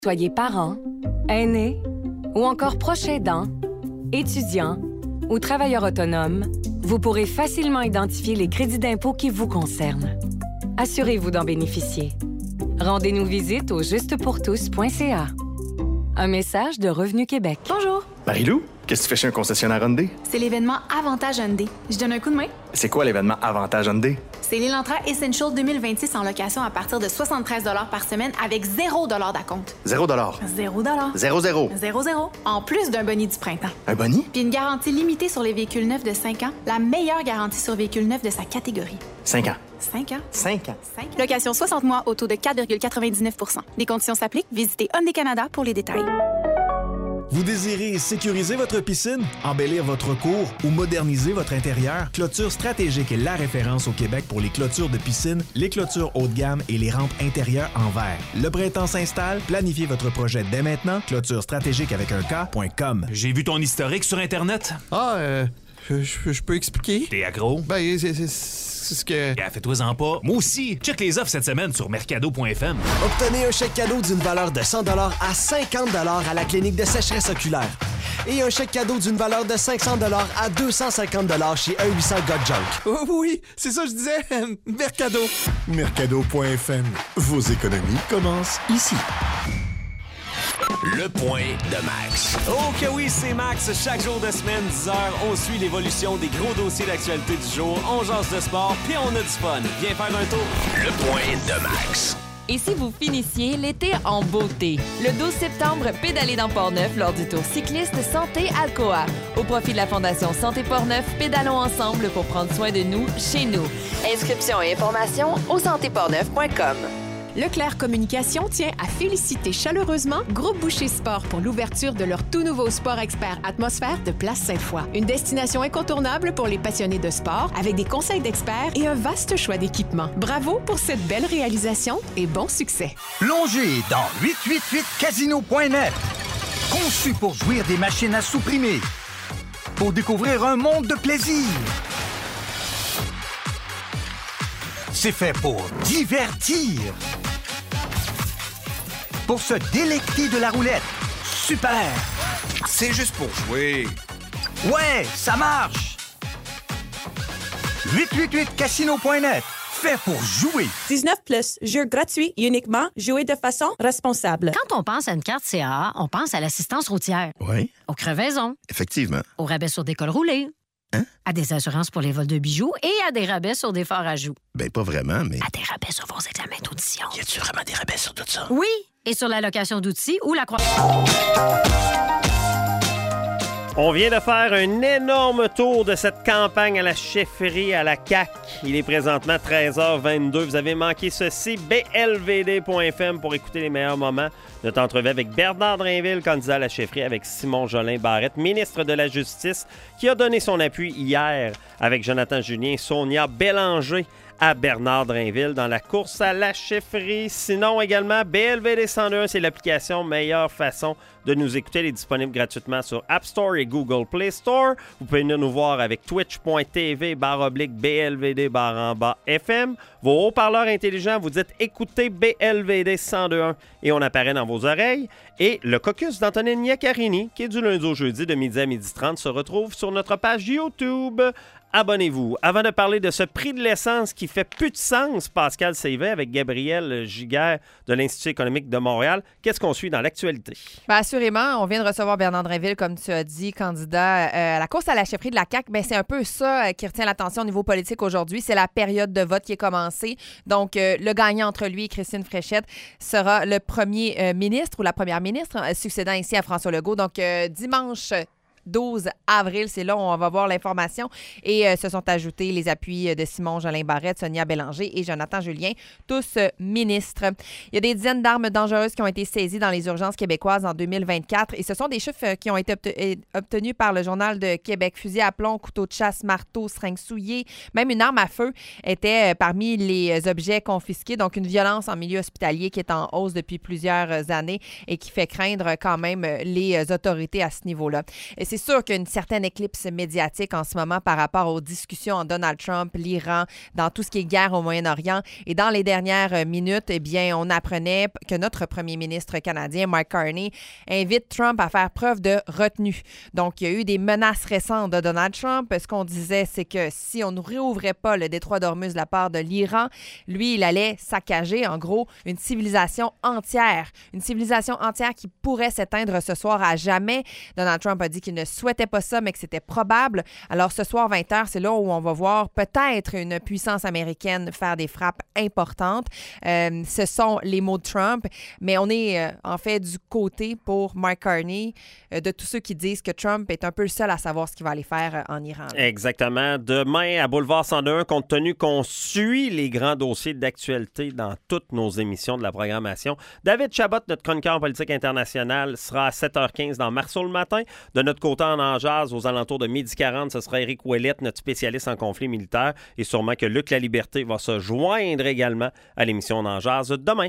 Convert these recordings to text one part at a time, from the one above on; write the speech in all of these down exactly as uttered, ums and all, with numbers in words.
Soyez parents, aînés ou encore proches aidants, étudiants ou travailleurs autonomes, vous pourrez facilement identifier les crédits d'impôt qui vous concernent. Assurez-vous d'en bénéficier. Rendez-nous visite au juste pour tous point c a. Un message de Revenu Québec. Bonjour. Marie-Lou, qu'est-ce que tu fais chez un concessionnaire Hyundai? C'est l'événement Avantage Hyundai. Je donne un coup de main. C'est quoi l'événement Avantage Hyundai? C'est l'Elantra Essential deux mille vingt-six en location à partir de soixante-treize dollars par semaine avec zéro dollar d'acompte. Zéro dollar. Zéro dollar. Zéro zéro. Zéro zéro. En plus d'un boni du printemps. Un boni? Puis une garantie limitée sur les véhicules neufs de cinq ans, la meilleure garantie sur véhicules neufs de sa catégorie. Cinq ans. cinq ans. Cinq ans. cinq ans. Location soixante mois au taux de quatre virgule quatre-vingt-dix-neuf pour cent. Les conditions s'appliquent. Visitez Hyundai Canada pour les détails. Vous désirez sécuriser votre piscine, embellir votre cour ou moderniser votre intérieur? Clôture Stratégique est la référence au Québec pour les clôtures de piscine, les clôtures haut de gamme et les rampes intérieures en verre. Le printemps s'installe, planifiez votre projet dès maintenant. Clôture stratégique avec un K point com. J'ai vu ton historique sur Internet. Ah, euh, je, je, je peux expliquer? T'es accro? Ben, c'est, c'est, c'est ce que... Yeah, fais-toi-en pas. Moi aussi. Check les offres cette semaine sur mercado point f m. Obtenez un chèque cadeau d'une valeur de cent dollars à cinquante dollars à la clinique de sécheresse oculaire. Et un chèque cadeau d'une valeur de cinq cents dollars à deux cent cinquante dollars chez un huit cents God Junk. Oh, oui, c'est ça que je disais. Mercado. mercado point f m. Vos économies commencent ici. Le point de Max. Oh que oui, c'est Max. Chaque jour de semaine, dix heures, on suit l'évolution des gros dossiers d'actualité du jour. On jase de sport, puis on a du fun. Viens faire un tour. Le point de Max. Et si vous finissiez l'été en beauté? Le douze septembre, pédalez dans Portneuf lors du tour cycliste Santé Alcoa. Au profit de la Fondation Santé Portneuf, pédalons ensemble pour prendre soin de nous chez nous. Inscriptions et informations au santé portneuf point com. Leclerc Communication tient à féliciter chaleureusement Groupe Boucher Sport pour l'ouverture de leur tout nouveau Sport Expert Atmosphère de Place Sainte-Foy. Une destination incontournable pour les passionnés de sport avec des conseils d'experts et un vaste choix d'équipements. Bravo pour cette belle réalisation et bon succès. Plongez dans huit cent quatre-vingt-huit casino point net. Conçu pour jouir des machines à supprimer. Pour découvrir un monde de plaisir. C'est fait pour divertir. Pour se délecter de la roulette. Super! C'est juste pour jouer. Ouais, ça marche! huit cent quatre-vingt-huit casino point net. Fait pour jouer. dix-neuf plus, jeu gratuit uniquement, jouer de façon responsable. Quand on pense à une carte C A A, on pense à l'assistance routière. Oui. Aux crevaisons. Effectivement. Au rabais sur des cols roulés. Hein? À des assurances pour les vols de bijoux et à des rabais sur des forts ajouts. Ben, pas vraiment, mais... À des rabais sur vos examens d'audition. Y a-tu vraiment des rabais sur tout ça? Oui, et sur la location d'outils ou la croix... On vient de faire un énorme tour de cette campagne à la chefferie à la C A Q. Il est présentement treize heures vingt-deux. Vous avez manqué ceci, b l v d point f m pour écouter les meilleurs moments. Notre entrevue avec Bernard Drainville, candidat à la chefferie, avec Simon Jolin Barrette, ministre de la Justice, qui a donné son appui hier avec Jonathan Julien et Sonia Bélanger à Bernard Drainville dans la course à la chefferie. Sinon, également, B L V D cent un, c'est l'application meilleure façon de nous écouter. Elle est disponible gratuitement sur App Store et Google Play Store. Vous pouvez venir nous voir avec twitch point t v barre oblique B L V D barre en bas F M. Vos haut-parleurs intelligents, vous dites écoutez B L V D cent un et on apparaît dans vos oreilles. Et le caucus d'Antonine Iaccarini, qui est du lundi au jeudi de midi à midi trente, se retrouve sur notre page YouTube. Abonnez-vous. Avant de parler de ce prix de l'essence qui fait plus de sens, Pascal Sévet avec Gabriel Giguère de l'Institut économique de Montréal, qu'est-ce qu'on suit dans l'actualité? Bien, assurément, on vient de recevoir Bernard Drainville, comme tu as dit, candidat euh, à la course à la chefferie de la C A Q. Bien, c'est un peu ça euh, qui retient l'attention au niveau politique aujourd'hui. C'est la période de vote qui est commencée. Donc, euh, le gagnant entre lui et Christine Fréchette sera le premier euh, ministre ou la première ministre euh, succédant ici à François Legault. Donc, euh, dimanche douze avril, c'est là où on va voir l'information. Et euh, se sont ajoutés les appuis de Simon Jolin Barrette, Sonia Bélanger et Jonathan Julien, tous euh, ministres. Il y a des dizaines d'armes dangereuses qui ont été saisies dans les urgences québécoises en deux mille vingt-quatre et ce sont des chiffres qui ont été obte- obtenus par le Journal de Québec. Fusil à plomb, couteau de chasse, marteau, seringue souillée, même une arme à feu était euh, parmi les objets confisqués. Donc, une violence en milieu hospitalier qui est en hausse depuis plusieurs années et qui fait craindre quand même les autorités à ce niveau-là. Et c'est sûr qu'il y a une certaine éclipse médiatique en ce moment par rapport aux discussions en Donald Trump, l'Iran, dans tout ce qui est guerre au Moyen-Orient. Et dans les dernières minutes, eh bien, on apprenait que notre premier ministre canadien, Mark Carney, invite Trump à faire preuve de retenue. Donc, il y a eu des menaces récentes de Donald Trump. Ce qu'on disait, c'est que si on ne réouvrait pas le détroit d'Ormuz de la part de l'Iran, lui, il allait saccager, en gros, une civilisation entière. Une civilisation entière qui pourrait s'éteindre ce soir à jamais. Donald Trump a dit qu'il ne souhaitait pas ça, mais que c'était probable. Alors, ce soir, vingt heures, c'est là où on va voir peut-être une puissance américaine faire des frappes importantes. Euh, ce sont les mots de Trump, mais on est euh, en fait du côté pour Mark Carney euh, de tous ceux qui disent que Trump est un peu le seul à savoir ce qu'il va aller faire euh, en Iran. Là. Exactement. Demain, à Boulevard cent deux, compte tenu qu'on suit les grands dossiers d'actualité dans toutes nos émissions de la programmation, David Chabot, notre chroniqueur en politique internationale, sera à sept heures quinze dans Marceau le matin. De notre côté, en En Jazz, aux alentours de midi quarante, ce sera Éric Ouellette, notre spécialiste en conflit militaire, et sûrement que Luc Laliberté va se joindre également à l'émission En Jazz demain.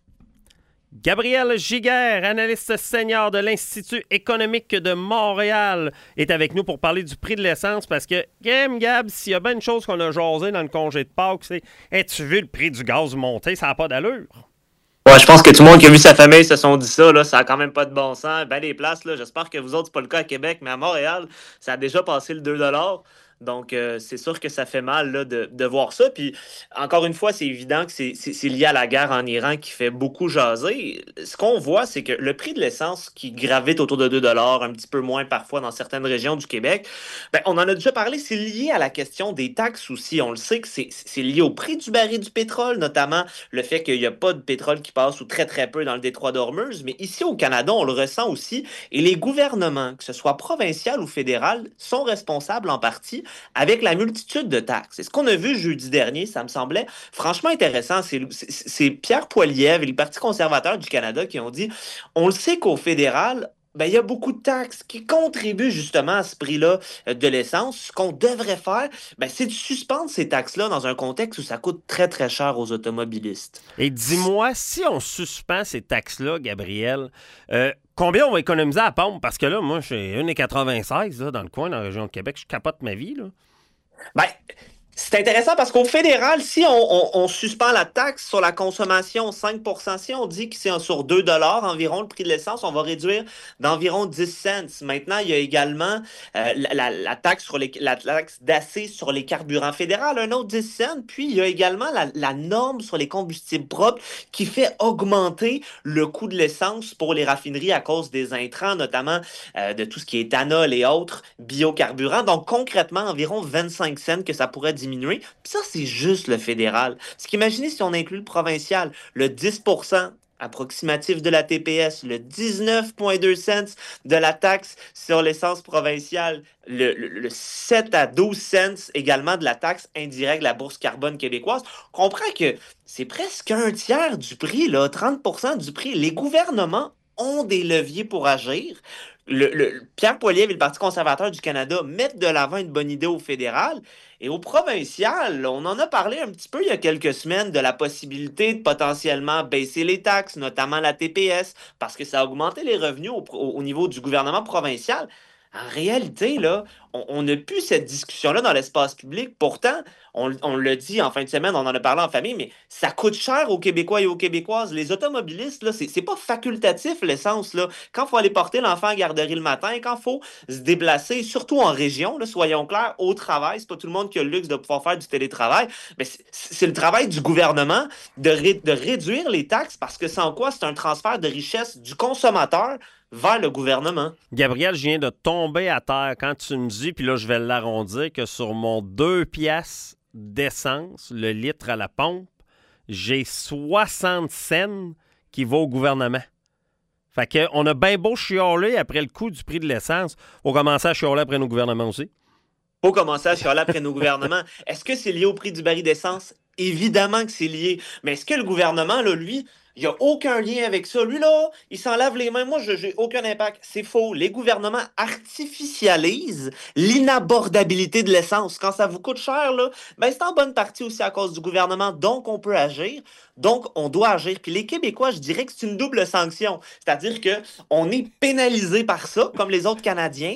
Gabriel Giguère, analyste senior de l'Institut économique de Montréal, est avec nous pour parler du prix de l'essence parce que, Gam, Gab, s'il y a bien une chose qu'on a jasé dans le congé de Pâques, c'est « As-tu vu le prix du gaz monter? Ça n'a pas d'allure. » Ouais, je pense que tout le monde qui a vu sa famille se sont dit ça, là, ça a quand même pas de bon sens. Ben les places, là, j'espère que vous autres, c'est pas le cas à Québec, mais à Montréal, ça a déjà passé le deux dollars. Donc, euh, c'est sûr que ça fait mal là, de, de voir ça. Puis, encore une fois, c'est évident que c'est, c'est, c'est lié à la guerre en Iran qui fait beaucoup jaser. Ce qu'on voit, c'est que le prix de l'essence qui gravite autour de deux dollars, un petit peu moins parfois dans certaines régions du Québec, ben, on en a déjà parlé, c'est lié à la question des taxes aussi. On le sait que c'est, c'est lié au prix du baril du pétrole, notamment le fait qu'il n'y a pas de pétrole qui passe ou très, très peu dans le détroit d'Ormuz. Mais ici, au Canada, on le ressent aussi. Et les gouvernements, que ce soit provincial ou fédéral, sont responsables en partie avec la multitude de taxes. Et ce qu'on a vu jeudi dernier, ça me semblait franchement intéressant. C'est, c'est, c'est Pierre Poilievre et le Parti conservateur du Canada qui ont dit « On le sait qu'au fédéral, ben, il y a beaucoup de taxes qui contribuent justement à ce prix-là de l'essence. Ce qu'on devrait faire, ben, c'est de suspendre ces taxes-là dans un contexte où ça coûte très, très cher aux automobilistes. » Et dis-moi, si on suspend ces taxes-là, Gabriel, euh, combien on va économiser à la pompe? Parce que là, moi, je suis un virgule quatre-vingt-seize là, dans le coin, dans la région de Québec. Je capote ma vie, là. Ben, c'est intéressant parce qu'au fédéral, si on, on, on suspend la taxe sur la consommation cinq pour cent, si on dit que c'est sur deux dollars environ le prix de l'essence, on va réduire d'environ dix cents. Maintenant, il y a également euh, la, la, la taxe sur les, la taxe d'acier sur les carburants fédéraux, un autre dix cents. Puis, il y a également la, la norme sur les combustibles propres qui fait augmenter le coût de l'essence pour les raffineries à cause des intrants, notamment euh, de tout ce qui est éthanol et autres biocarburants. Donc, concrètement, environ vingt-cinq cents que ça pourrait diminuer. Puis ça, c'est juste le fédéral. Parce qu'imaginez si on inclut le provincial, le dix pour cent approximatif de la T P S, le dix-neuf virgule deux cents de la taxe sur l'essence provinciale, le, le, le sept à douze cents également de la taxe indirecte de la bourse carbone québécoise. On comprend que c'est presque un tiers du prix, là, trente pour cent du prix. Les gouvernements ont des leviers pour agir. Le, le, Pierre Poilievre et le Parti conservateur du Canada mettent de l'avant une bonne idée au fédéral. Et au provincial, on en a parlé un petit peu il y a quelques semaines de la possibilité de potentiellement baisser les taxes, notamment la T P S, parce que ça a augmenté les revenus au, au, au niveau du gouvernement provincial. En réalité, là, on n'a plus cette discussion-là dans l'espace public. Pourtant, on, on le dit en fin de semaine, on en a parlé en famille, mais ça coûte cher aux Québécois et aux Québécoises. Les automobilistes, là, c'est, c'est pas facultatif, l'essence, là. Quand il faut aller porter l'enfant à la garderie le matin, quand il faut se déplacer, surtout en région, là, soyons clairs, au travail, c'est pas tout le monde qui a le luxe de pouvoir faire du télétravail, mais c'est, c'est le travail du gouvernement de, ré, de réduire les taxes, parce que sans quoi, c'est un transfert de richesse du consommateur vers le gouvernement. Gabriel, je viens de tomber à terre quand tu me dis, puis là, je vais l'arrondir, que sur mon deux piastres d'essence, le litre à la pompe, j'ai soixante cents qui va au gouvernement. Fait qu'on a bien beau chialer après le coût du prix de l'essence. Faut commencer à chialer après nos gouvernements aussi. Faut commencer à chialer après nos gouvernements. Est-ce que c'est lié au prix du baril d'essence? Évidemment que c'est lié. Mais est-ce que le gouvernement, là, lui... Il n'y a aucun lien avec ça. Lui, là, il s'en lave les mains. Moi, je n'ai aucun impact. C'est faux. Les gouvernements artificialisent l'inabordabilité de l'essence. Quand ça vous coûte cher, là, ben, c'est en bonne partie aussi à cause du gouvernement. Donc, on peut agir. Donc, on doit agir. Puis les Québécois, je dirais que c'est une double sanction. C'est-à-dire qu'on est pénalisé par ça, comme les autres Canadiens,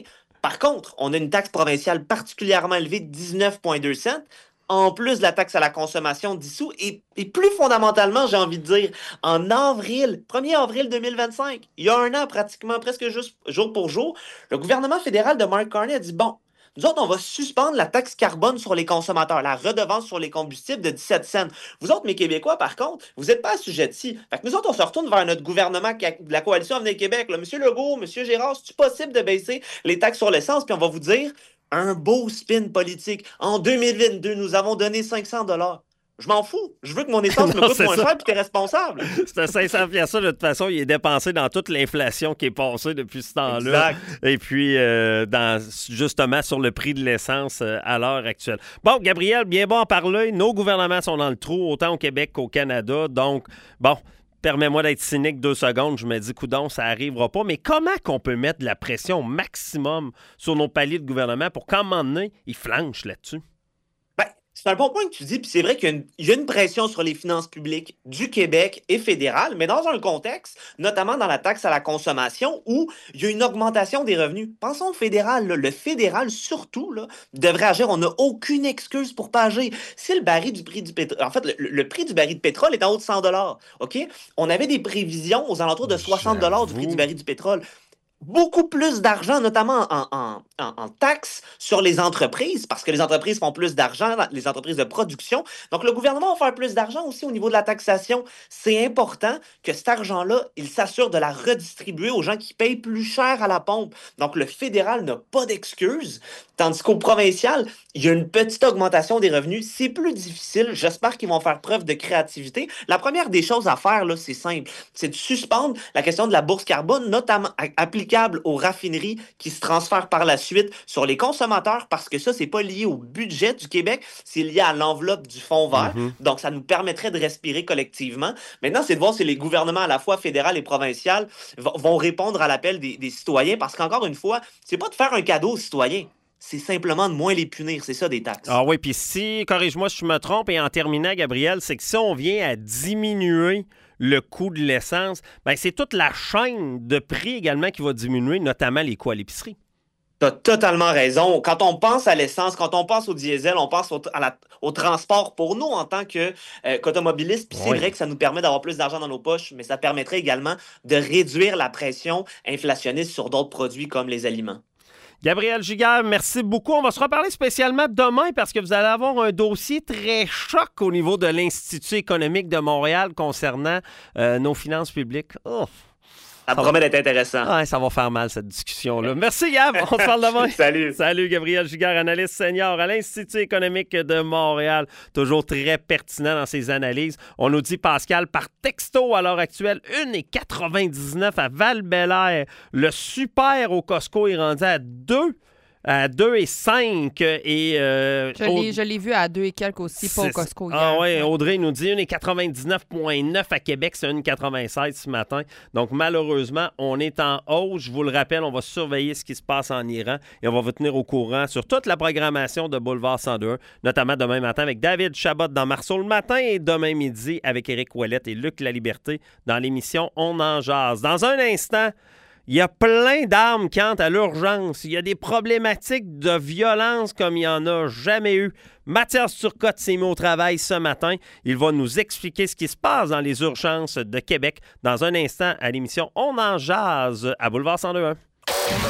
Par contre, on a une taxe provinciale particulièrement élevée de dix-neuf virgule deux cents, en plus de la taxe à la consommation dix sous, et, et plus fondamentalement, j'ai envie de dire, en avril, premier avril deux mille vingt-cinq, il y a un an pratiquement, presque juste jour pour jour, le gouvernement fédéral de Mark Carney a dit, bon, nous autres, on va suspendre la taxe carbone sur les consommateurs, la redevance sur les combustibles de dix-sept cents. Vous autres, mes Québécois, par contre, vous n'êtes pas assujettis. Fait que nous autres, on se retourne vers notre gouvernement de la coalition Avenir Québec. Là, Monsieur Legault, Monsieur Gérard, c'est-tu possible de baisser les taxes sur l'essence? Puis on va vous dire, un beau spin politique. En deux mille vingt-deux, nous avons donné cinq cents dollars. Je m'en fous. Je veux que mon essence me Non, coûte c'est moins ça. cher puis t'es responsable. C'est cinq cents piastres, de toute façon, il est dépensé dans toute l'inflation qui est passée depuis ce temps-là. Exact. Et puis, euh, dans, justement, sur le prix de l'essence euh, à l'heure actuelle. Bon, Gabriel, bien bon en parler. Nos gouvernements sont dans le trou, autant au Québec qu'au Canada. Donc, bon, permets-moi d'être cynique deux secondes. Je me dis, coudonc, ça n'arrivera pas. Mais comment qu'on peut mettre de la pression au maximum sur nos paliers de gouvernement pour qu'à un moment donné, ils flanchent là-dessus? C'est un bon point que tu dis, puis c'est vrai qu'il y a, une, il y a une pression sur les finances publiques du Québec et fédérales, mais dans un contexte, notamment dans la taxe à la consommation, où il y a une augmentation des revenus. Pensons au fédéral, là, le fédéral surtout là, devrait agir. On n'a aucune excuse pour pas agir. Si le baril du prix du pétrole, en fait, le, le prix du baril de pétrole est en haut de cent dollars, OK? On avait des prévisions aux alentours de soixante dollars du prix du baril du pétrole. Beaucoup plus d'argent, notamment en, en, en, en taxes sur les entreprises, parce que les entreprises font plus d'argent, les entreprises de production. Donc, le gouvernement va faire plus d'argent aussi au niveau de la taxation. C'est important que cet argent-là, il s'assure de la redistribuer aux gens qui payent plus cher à la pompe. Donc, le fédéral n'a pas d'excuses, tandis qu'au provincial, il y a une petite augmentation des revenus. C'est plus difficile. J'espère qu'ils vont faire preuve de créativité. La première des choses à faire, là, c'est simple. C'est de suspendre la question de la bourse carbone, notamment appliquée aux raffineries qui se transfèrent par la suite sur les consommateurs, parce que ça, c'est pas lié au budget du Québec, c'est lié à l'enveloppe du fonds vert. Mm-hmm. Donc, ça nous permettrait de respirer collectivement. Maintenant, c'est de voir si les gouvernements, à la fois fédéral et provincial, vont répondre à l'appel des, des citoyens, parce qu'encore une fois, c'est pas de faire un cadeau aux citoyens. C'est simplement de moins les punir. C'est ça, des taxes. Ah oui, puis si, corrige-moi si je me trompe, et en terminant, Gabriel, c'est que si on vient à diminuer le coût de l'essence, bien, c'est toute la chaîne de prix également qui va diminuer, notamment les coûts à l'épicerie. Tu as totalement raison. Quand on pense à l'essence, quand on pense au diesel, on pense au, à la, au transport pour nous en tant que, euh, qu'automobilistes. Puis c'est oui. vrai que ça nous permet d'avoir plus d'argent dans nos poches, mais ça permettrait également de réduire la pression inflationniste sur d'autres produits comme les aliments. Gabriel Giguère, merci beaucoup. On va se reparler spécialement demain parce que vous allez avoir un dossier très choc au niveau de l'Institut économique de Montréal concernant euh, nos finances publiques. Oh. Ça, ça promet va... d'être intéressant. Ah, ça va faire mal, cette discussion-là. Merci, Gab. On se parle demain. Salut. Salut, Gabriel Giguère, analyste senior à l'Institut économique de Montréal. Toujours très pertinent dans ses analyses. On nous dit, Pascal, par texto à l'heure actuelle, une virgule quatre-vingt-dix-neuf à Val-Bélair. Le super au Costco est rendu à deux. À deux et cinq. Et, euh, je, l'ai, je l'ai vu à deux et quelques aussi, pas au Costco. Ah oui, Audrey nous dit une virgule quatre-vingt-dix-neuf virgule neuf à Québec, c'est une virgule quatre-vingt-seize ce matin. Donc, malheureusement, on est en hausse. Je vous le rappelle, on va surveiller ce qui se passe en Iran et on va vous tenir au courant sur toute la programmation de Boulevard cent deux, notamment demain matin avec David Chabot dans Marceau le matin et demain midi avec Éric Ouellette et Luc Laliberté dans l'émission On en jase. Dans un instant, il y a plein d'armes qui entrent à l'urgence. Il y a des problématiques de violence comme il n'y en a jamais eu. Mathias Turcotte s'est mis au travail ce matin. Il va nous expliquer ce qui se passe dans les urgences de Québec dans un instant à l'émission On en jase à Boulevard cent deux.